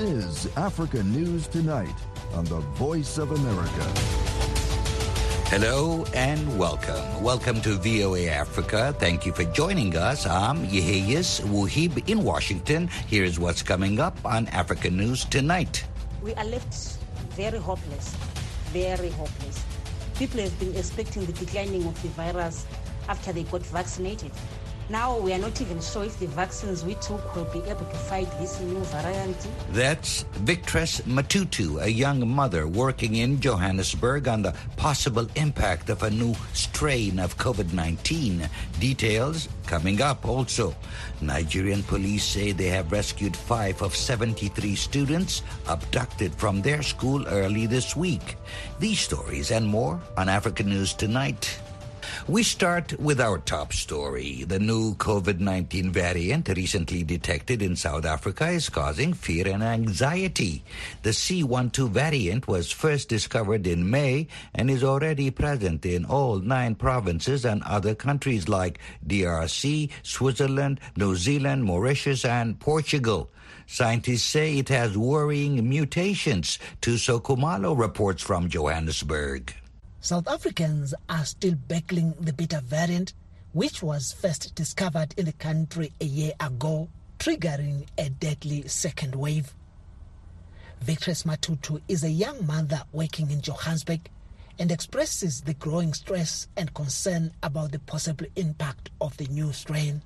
is Africa News Tonight on the Voice of America. Hello and welcome. Welcome to VOA Africa. Thank you for joining us. I'm Yeheyes Wuhib in Washington. Here's what's coming up on Africa News Tonight. We are left very hopeless, very hopeless. People have been expecting the declining of the virus after they got vaccinated. Now we are not even sure if the vaccines we took will be able to fight this new variant. That's Victress Matutu, a young mother working in Johannesburg on the possible impact of a new strain of COVID-19. Details coming up also. Nigerian police say they have rescued 5 of 73 students abducted from their school early this week. These stories and more on African News Tonight. We start with our top story. The new COVID-19 variant recently detected in South Africa is causing fear and anxiety. The C12 variant was first discovered in May and is already present in all 9 provinces and other countries like DRC, Switzerland, New Zealand, Mauritius, and Portugal. Scientists say it has worrying mutations. Tuso Kumalo reports from Johannesburg. South Africans are still battling the Beta variant, which was first discovered in the country a year ago, triggering a deadly second wave. Victress Matutu is a young mother working in Johannesburg and expresses the growing stress and concern about the possible impact of the new strain.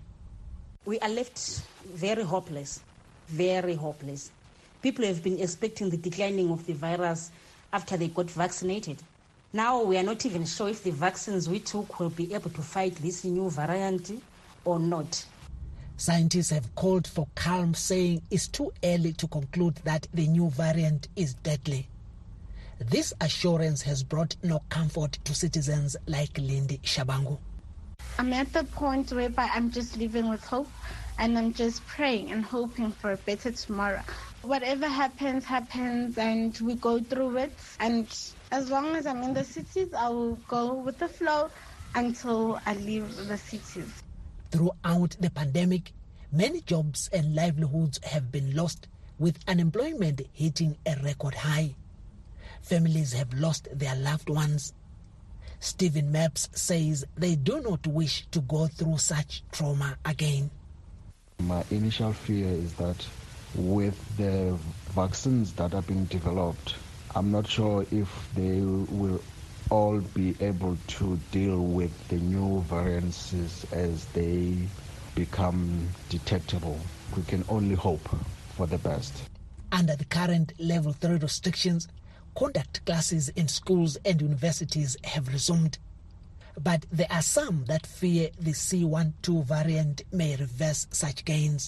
We are left very hopeless, very hopeless. People have been expecting the declining of the virus after they got vaccinated. Now we are not even sure if the vaccines we took will be able to fight this new variant or not. Scientists have called for calm, saying it's too early to conclude that the new variant is deadly. This assurance has brought no comfort to citizens like Lindy Shabangu. I'm at the point whereby I'm just living with hope, and I'm just praying and hoping for a better tomorrow. Whatever happens, happens, and we go through it. And as long as I'm in the cities, I will go with the flow until I leave the cities. Throughout the pandemic, many jobs and livelihoods have been lost, with unemployment hitting a record high. Families have lost their loved ones. Stephen Maps says they do not wish to go through such trauma again. My initial fear is that with the vaccines that are being developed, I'm not sure if they will all be able to deal with the new variants as they become detectable. We can only hope for the best. Under the current level 3 restrictions, contact classes in schools and universities have resumed. But there are some that fear the C12 variant may reverse such gains.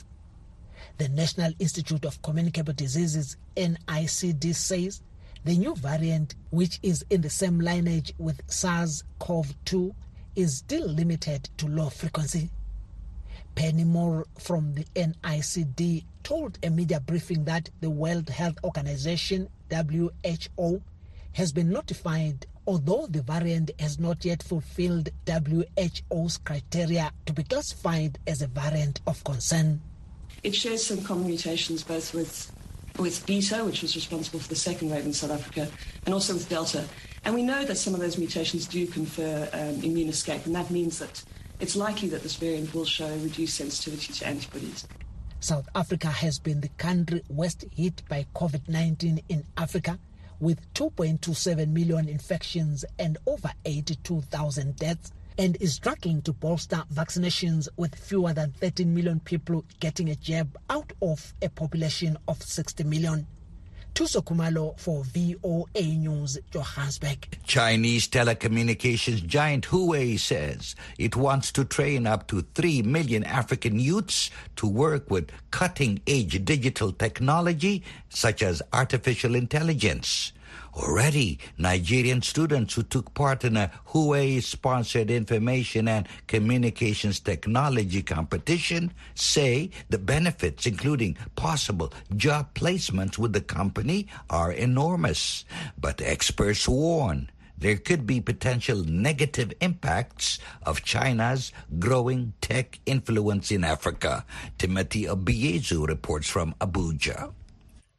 The National Institute of Communicable Diseases, NICD, says the new variant, which is in the same lineage with SARS-CoV-2, is still limited to low frequency. Penny Moore from the NICD told a media briefing that the World Health Organization, WHO, has been notified, although the variant has not yet fulfilled WHO's criteria to be classified as a variant of concern. It shares some common mutations both with Beta, which was responsible for the second wave in South Africa, and also with Delta. And we know that some of those mutations do confer immune escape, and that means that it's likely that this variant will show reduced sensitivity to antibodies. South Africa has been the country worst hit by COVID-19 in Africa, with 2.27 million infections and over 82,000 deaths, and is struggling to bolster vaccinations with fewer than 13 million people getting a jab out of a population of 60 million. Tuso Kumalo for VOA News, Johannesburg. Chinese telecommunications giant Huawei says it wants to train up to 3 million African youths to work with cutting-edge digital technology such as artificial intelligence. Already, Nigerian students who took part in a Huawei-sponsored information and communications technology competition say the benefits, including possible job placements with the company, are enormous. But experts warn there could be potential negative impacts of China's growing tech influence in Africa. Timothy Obiezu reports from Abuja.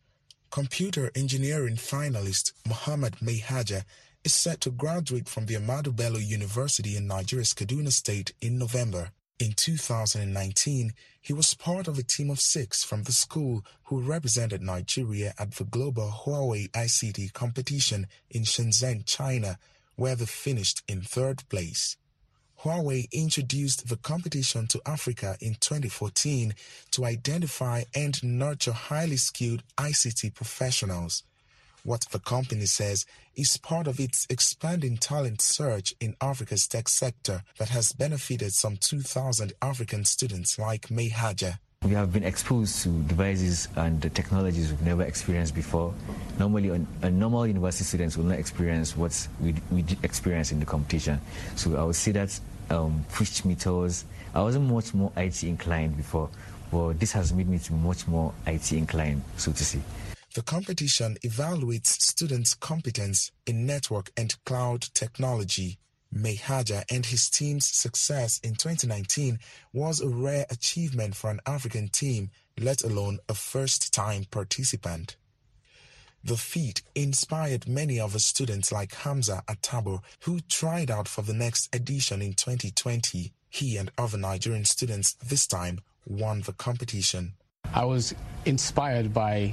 Computer engineering finalist Muhammad Mayhaja is set to graduate from the Ahmadu Bello University in Nigeria's Kaduna State in November. In 2019, he was part of a team of 6 from the school who represented Nigeria at the global Huawei ICT competition in Shenzhen, China, where they finished in 3rd place. Huawei introduced the competition to Africa in 2014 to identify and nurture highly skilled ICT professionals. What the company says is part of its expanding talent search in Africa's tech sector that has benefited some 2,000 African students like Mayhaja. We have been exposed to devices and technologies we've never experienced before. Normally, normal university students will not experience what we experience in the competition. So I would say that pushed me towards. I wasn't much more IT inclined before, but this has made me to be much more IT inclined, so to say. The competition evaluates students' competence in network and cloud technology. Mayhaja and his team's success in 2019 was a rare achievement for an African team, let alone a first-time participant. The feat inspired many of the students like Hamza Atabo, who tried out for the next edition in 2020. He and other Nigerian students this time won the competition. I was inspired by,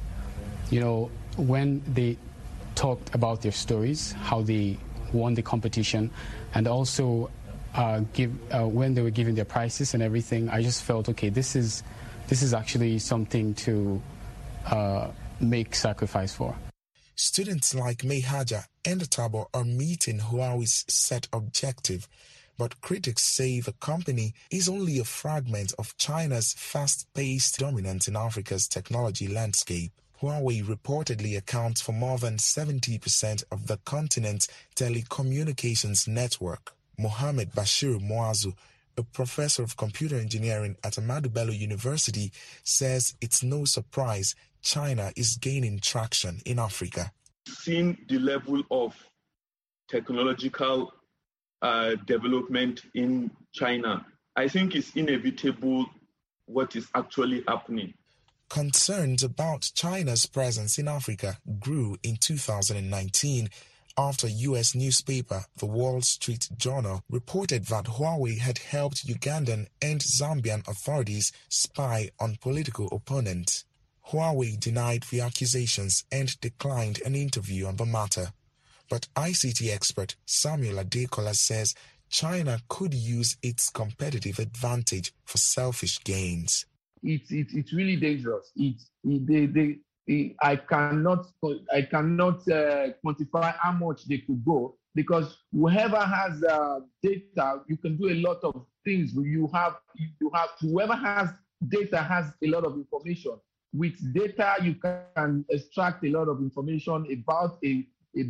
when they talked about their stories, how they won the competition, and also when they were giving their prizes and everything. I just felt, okay, this is actually something to make sacrifice for. Students like Mayhaja and Atabo are meeting Huawei's set objective, but critics say the company is only a fragment of China's fast-paced dominance in Africa's technology landscape. Huawei reportedly accounts for more than 70% of the continent's telecommunications network. Mohamed Bashir Muazu, a professor of computer engineering at Ahmadu Bello University, says it's no surprise China is gaining traction in Africa. Seeing the level of technological development in China, I think it's inevitable what is actually happening. Concerns about China's presence in Africa grew in 2019 after U.S. newspaper The Wall Street Journal reported that Huawei had helped Ugandan and Zambian authorities spy on political opponents. Huawei denied the accusations and declined an interview on the matter. But ICT expert Samuel Adekola says China could use its competitive advantage for selfish gains. It's really dangerous. I cannot quantify how much they could go, because whoever has data, you can do a lot of things. Whoever has data has a lot of information. With data, you can extract a lot of information about a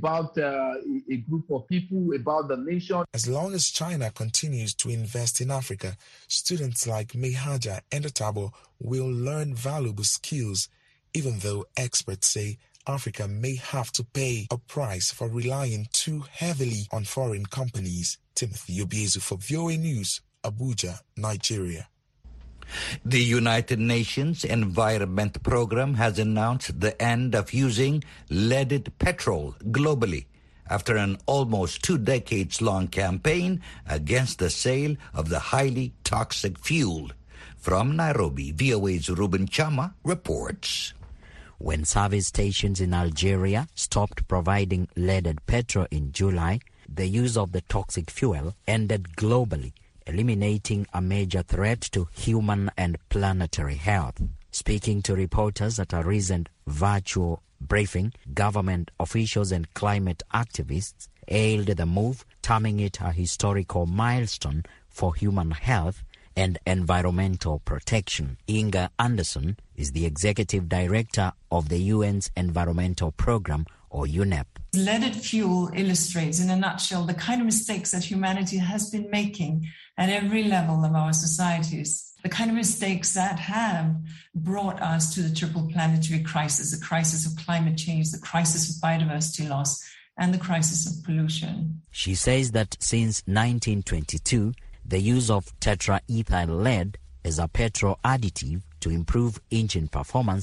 group of people, about the nation. As long as China continues to invest in Africa, students like Mayhaja and Atabo will learn valuable skills, even though experts say Africa may have to pay a price for relying too heavily on foreign companies. Timothy Obiezu for VOA News, Abuja, Nigeria. The United Nations Environment Programme has announced the end of using leaded petrol globally after an almost 2 decades-long campaign against the sale of the highly toxic fuel. From Nairobi, VOA's Ruben Chama reports. When service stations in Algeria stopped providing leaded petrol in July, the use of the toxic fuel ended globally, eliminating a major threat to human and planetary health. Speaking to reporters at a recent virtual briefing, government officials and climate activists hailed the move, terming it a historical milestone for human health and environmental protection. Inga Anderson is the executive director of the UN's Environmental Programme, or UNEP. Leaded fuel illustrates, in a nutshell, the kind of mistakes that humanity has been making at every level of our societies, the kind of mistakes that have brought us to the triple planetary crisis, the crisis of climate change, the crisis of biodiversity loss, and the crisis of pollution. She says that since 1922, the use of tetraethyl lead as a petrol additive to improve engine performance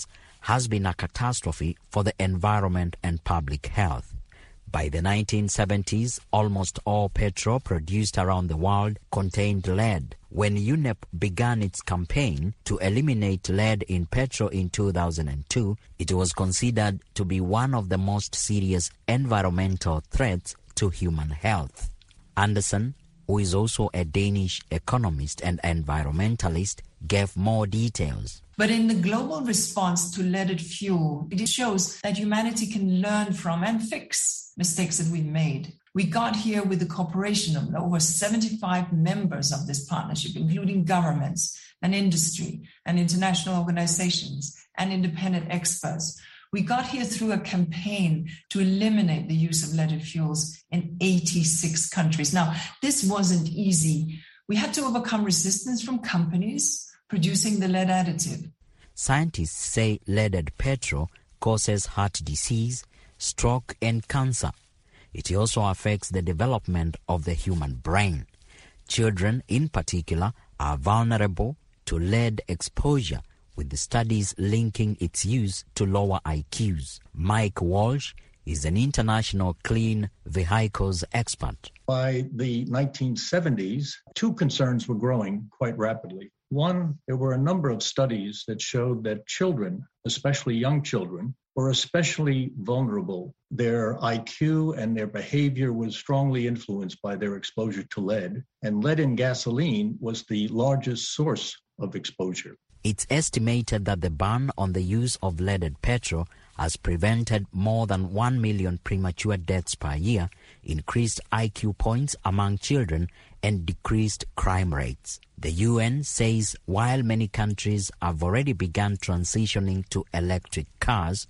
has been a catastrophe for the environment and public health. By the 1970s, almost all petrol produced around the world contained lead. When UNEP began its campaign to eliminate lead in petrol in 2002, it was considered to be one of the most serious environmental threats to human health. Anderson, who is also a Danish economist and environmentalist, gave more details. But in the global response to leaded fuel, it shows that humanity can learn from and fix mistakes that we made. We got here with the cooperation of over 75 members of this partnership, including governments and industry and international organizations and independent experts. We got here through a campaign to eliminate the use of leaded fuels in 86 countries. Now, this wasn't easy. We had to overcome resistance from companies producing the lead additive. Scientists say leaded petrol causes heart disease, stroke and cancer. It also affects the development of the human brain. Children in particular are vulnerable to lead exposure, with the studies linking its use to lower IQs. Mike Walsh is an international clean vehicles expert. By the 1970s, two concerns were growing quite rapidly. One, there were a number of studies that showed that children, especially young children, were especially vulnerable. Their IQ and their behavior was strongly influenced by their exposure to lead, and lead in gasoline was the largest source of exposure. It's estimated that the ban on the use of leaded petrol has prevented more than 1 million premature deaths per year, increased IQ points among children, and decreased crime rates. The UN says while many countries have already begun transitioning to electric cars,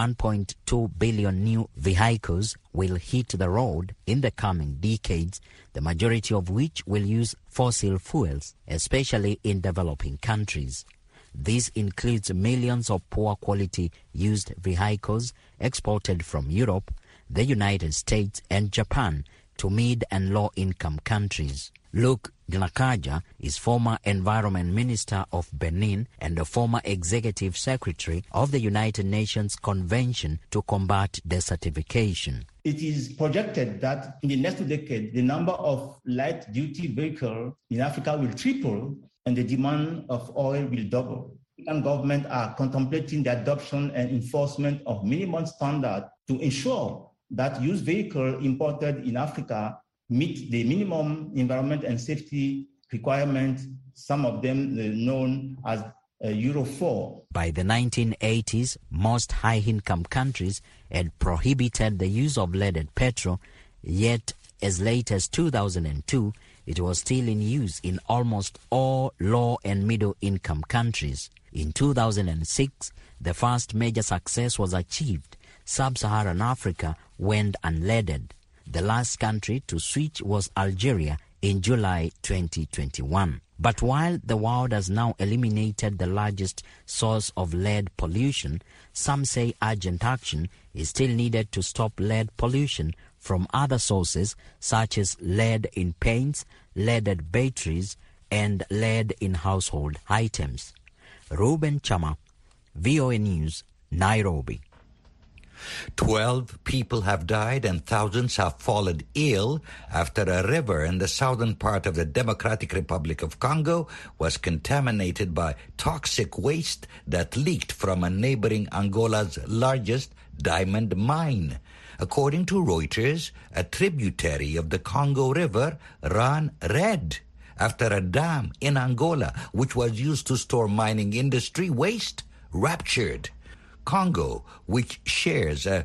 1.2 billion new vehicles will hit the road in the coming decades, the majority of which will use fossil fuels, especially in developing countries. This includes millions of poor-quality used vehicles exported from Europe, the United States and Japan to mid- and low-income countries. Luke Gnakaja is former Environment Minister of Benin and a former Executive Secretary of the United Nations Convention to Combat Desertification. It is projected that in the next 2 decades, the number of light-duty vehicles in Africa will triple and the demand of oil will double. And governments are contemplating the adoption and enforcement of minimum standards to ensure that used vehicles imported in Africa meet the minimum environment and safety requirements, some of them known as Euro 4. By the 1980s, most high-income countries had prohibited the use of leaded petrol, yet as late as 2002, it was still in use in almost all low- and middle-income countries. In 2006, the first major success was achieved. Sub-Saharan Africa went unleaded. The last country to switch was Algeria in July 2021. But while the world has now eliminated the largest source of lead pollution, some say urgent action is still needed to stop lead pollution from other sources such as lead in paints, leaded batteries, and lead in household items. Ruben Chama, VOA News, Nairobi. 12 people have died and thousands have fallen ill after a river in the southern part of the Democratic Republic of Congo was contaminated by toxic waste that leaked from a neighboring Angola's largest diamond mine. According to Reuters, a tributary of the Congo River ran red after a dam in Angola, which was used to store mining industry waste, ruptured. Congo, which shares a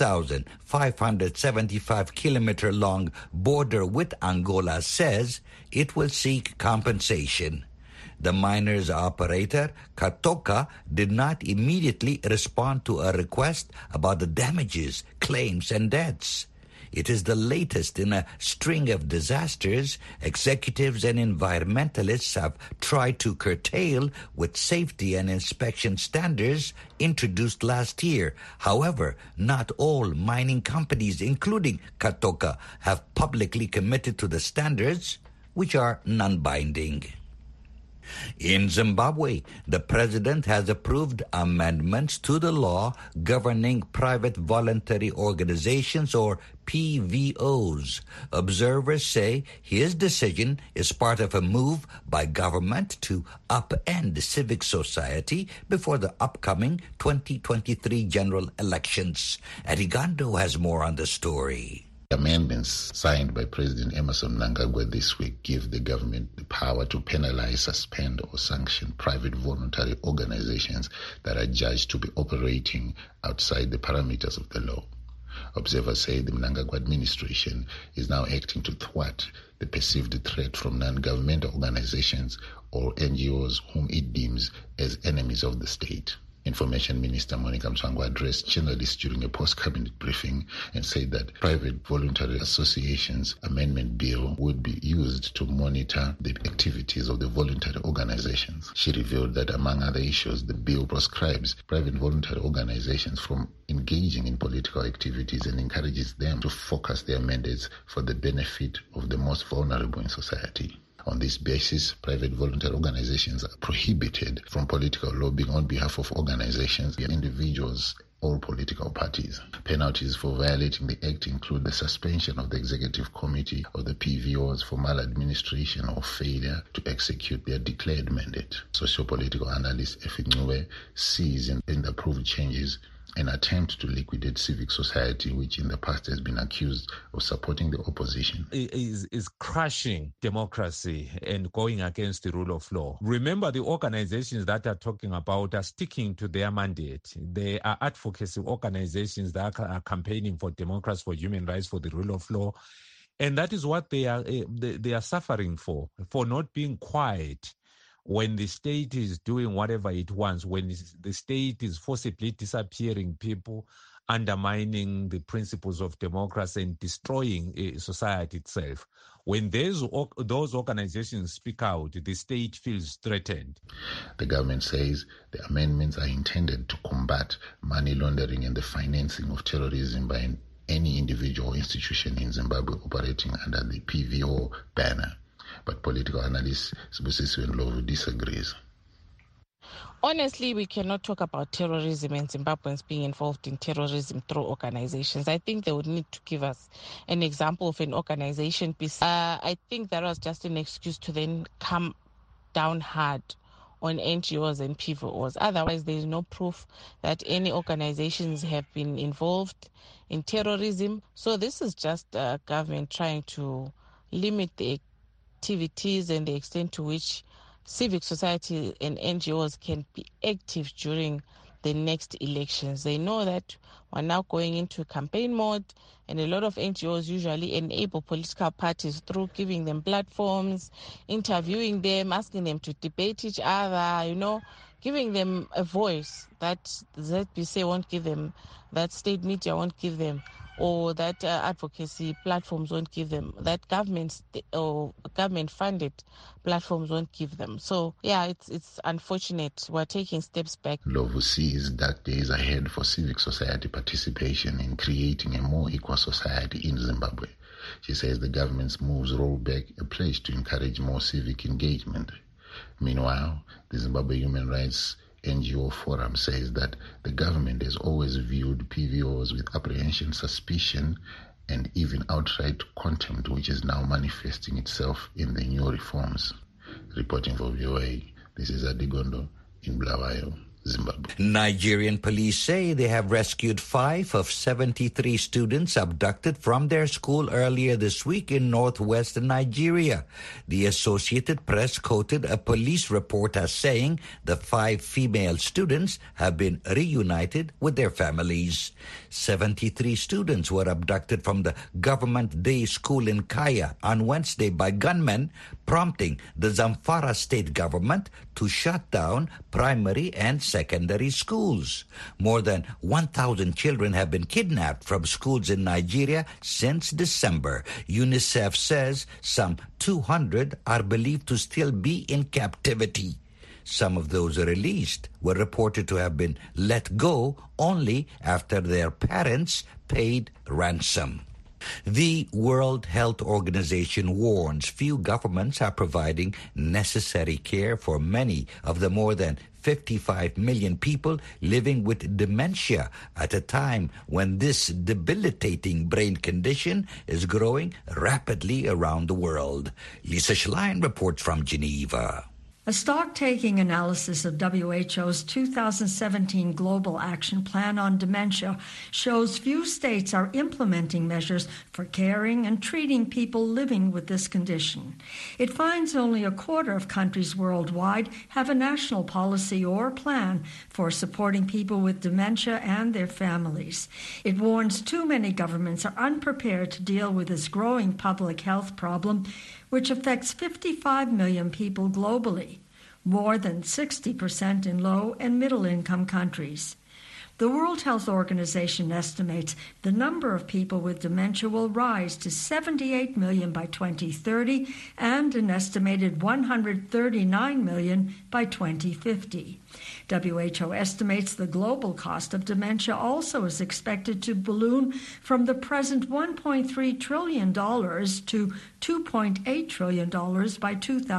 2,575-kilometer-long border with Angola, says it will seek compensation. The miner's operator, Katoka, did not immediately respond to a request about the damages, claims, and debts. It is the latest in a string of disasters executives and environmentalists have tried to curtail with safety and inspection standards introduced last year. However, not all mining companies, including Katoka, have publicly committed to the standards, which are non-binding. In Zimbabwe, the president has approved amendments to the law governing private voluntary organizations, or PVOs. Observers say his decision is part of a move by government to upend civic society before the upcoming 2023 general elections. Arigando has more on the story. Amendments signed by President Emmerson Mnangagwa this week give the government the power to penalize, suspend, or sanction private voluntary organizations that are judged to be operating outside the parameters of the law. Observers say the Mnangagwa administration is now acting to thwart the perceived threat from non-governmental organizations or NGOs whom it deems as enemies of the state. Information Minister Monica Mswangwa addressed journalists during a post-cabinet briefing and said that private voluntary associations amendment bill would be used to monitor the activities of the voluntary organizations. She revealed that among other issues, the bill proscribes private voluntary organizations from engaging in political activities and encourages them to focus their mandates for the benefit of the most vulnerable in society. On this basis, private voluntary organizations are prohibited from political lobbying on behalf of organizations, individuals, or political parties. Penalties for violating the Act include the suspension of the Executive Committee of the PVOs for maladministration or failure to execute their declared mandate. Socio-political analyst Effie Ncube sees in the approved changes an attempt to liquidate civic society, which in the past has been accused of supporting the opposition. Is crushing democracy and going against the rule of law. Remember, the organizations that are talking about are sticking to their mandate. They are advocacy organizations that are campaigning for democracy, for human rights, for the rule of law. And that is what they are suffering for not being quiet when the state is doing whatever it wants, when the state is forcibly disappearing people, undermining the principles of democracy and destroying society itself. When those organizations speak out, the state feels threatened. The government says the amendments are intended to combat money laundering and the financing of terrorism by any individual or institution in Zimbabwe operating under the PVO banner. But political analyst Sibusisiwe Ndlovu disagrees. Honestly, we cannot talk about terrorism and Zimbabweans being involved in terrorism through organizations. I think they would need to give us an example of an organization. I think that was just an excuse to then come down hard on NGOs and PVOs. Otherwise, there is no proof that any organizations have been involved in terrorism. So this is just government trying to limit the activities and the extent to which civic society and NGOs can be active during the next elections. They know that we're now going into campaign mode, and a lot of NGOs usually enable political parties through giving them platforms, interviewing them, asking them to debate each other, giving them a voice that ZBC won't give them, that state media won't give them, or that advocacy platforms won't give them, that government-funded platforms won't give them. So, yeah, it's unfortunate. We're taking steps back. Ndlovu sees dark days ahead for civic society participation in creating a more equal society in Zimbabwe. She says the government's moves roll back a pledge to encourage more civic engagement. Meanwhile, the Zimbabwe Human Rights NGO Forum says that the government has always viewed PVOs with apprehension, suspicion, and even outright contempt, which is now manifesting itself in the new reforms. Reporting for VOA, this is Adigondo in Bulawayo, Zimbabwe. Nigerian police say they have rescued 5 of 73 students abducted from their school earlier this week in northwestern Nigeria. The Associated Press quoted a police report as saying the 5 female students have been reunited with their families. 73 students were abducted from the government day school in Kaya on Wednesday by gunmen, prompting the Zamfara state government to shut down primary and secondary schools. More than 1,000 children have been kidnapped from schools in Nigeria since December. UNICEF says some 200 are believed to still be in captivity. Some of those released were reported to have been let go only after their parents paid ransom. The World Health Organization warns few governments are providing necessary care for many of the more than 55 million people living with dementia at a time when this debilitating brain condition is growing rapidly around the world. Lisa Schlein reports from Geneva. A stock-taking analysis of WHO's 2017 Global Action Plan on Dementia shows few states are implementing measures for caring and treating people living with this condition. It finds only a quarter of countries worldwide have a national policy or plan for supporting people with dementia and their families. It warns too many governments are unprepared to deal with this growing public health problem, which affects 55 million people globally, more than 60% in low- and middle-income countries. The World Health Organization estimates the number of people with dementia will rise to 78 million by 2030 and an estimated 139 million by 2050. WHO estimates the global cost of dementia also is expected to balloon from the present $1.3 trillion to $2.8 trillion by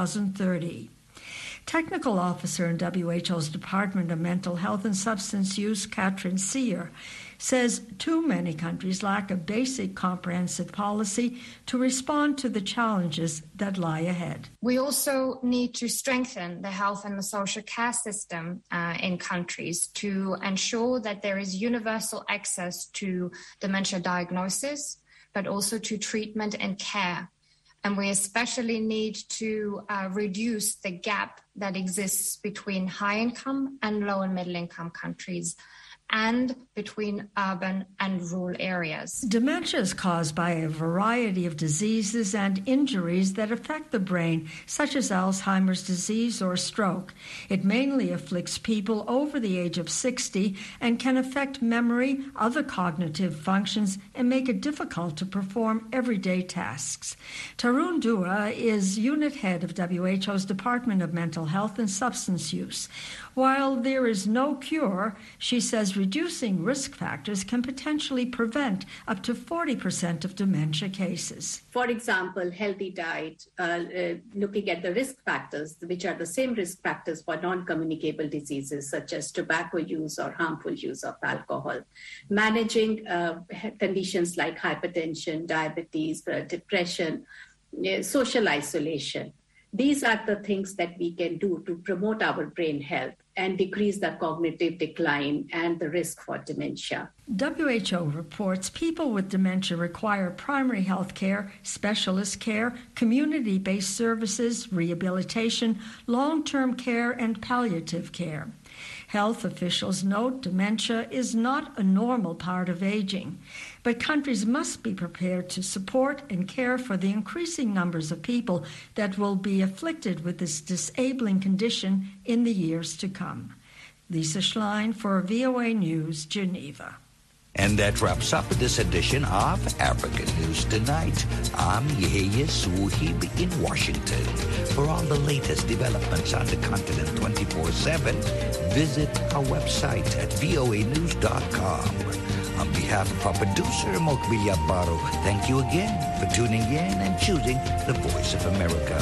2030. Technical officer in WHO's Department of Mental Health and Substance Use, Katrin Sear, says too many countries lack a basic comprehensive policy to respond to the challenges that lie ahead. We also need to strengthen the health and the social care system in countries to ensure that there is universal access to dementia diagnosis, but also to treatment and care. And we especially need to reduce the gap that exists between high-income and low- and middle-income countries and between urban and rural areas. Dementia is caused by a variety of diseases and injuries that affect the brain, such as Alzheimer's disease or stroke. It mainly afflicts people over the age of 60 and can affect memory, other cognitive functions, and make it difficult to perform everyday tasks. Tarun Dua is unit head of WHO's Department of Mental Health and Substance Use. While there is no cure, she says reducing risk factors can potentially prevent up to 40% of dementia cases. For example, healthy diet, looking at the risk factors, which are the same risk factors for non-communicable diseases such as tobacco use or harmful use of alcohol. Managing conditions like hypertension, diabetes, depression, social isolation. These are the things that we can do to promote our brain health and decrease the cognitive decline and the risk for dementia. WHO reports people with dementia require primary health care, specialist care, community-based services, rehabilitation, long-term care, and palliative care. Health officials note dementia is not a normal part of aging, but countries must be prepared to support and care for the increasing numbers of people that will be afflicted with this disabling condition in the years to come. Lisa Schlein for VOA News, Geneva. And that wraps up this edition of African News Tonight. I'm Yehia Suhib in Washington. For all the latest developments on the continent 24/7, visit our website at voanews.com. On behalf of our producer, Mokbilia Baro, thank you again for tuning in and choosing the Voice of America.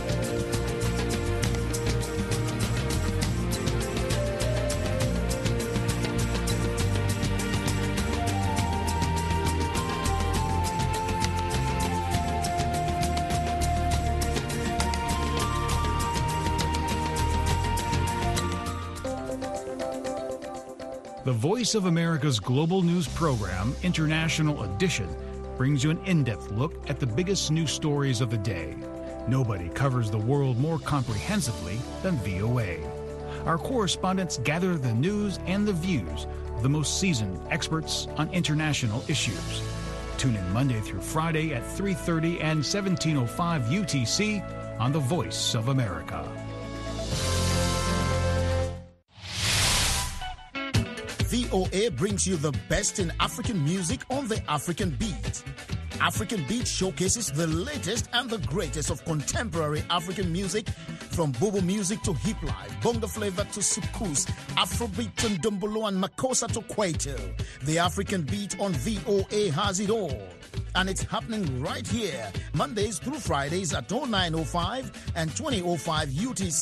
The Voice of America's global news program, International Edition, brings you an in-depth look at the biggest news stories of the day. Nobody covers the world more comprehensively than VOA. Our correspondents gather the news and the views of the most seasoned experts on international issues. Tune in Monday through Friday at 3:30 and 17:05 UTC on The Voice of America. VOA brings you the best in African music on the African Beat. African Beat showcases the latest and the greatest of contemporary African music, from Bobo music to hip life, bongo flavor to soukous, Afrobeat to Ndombolo and Makossa to Kwaito. The African Beat on VOA has it all. and it's happening right here, Mondays through Fridays at 09:05 and 20:05 UTC.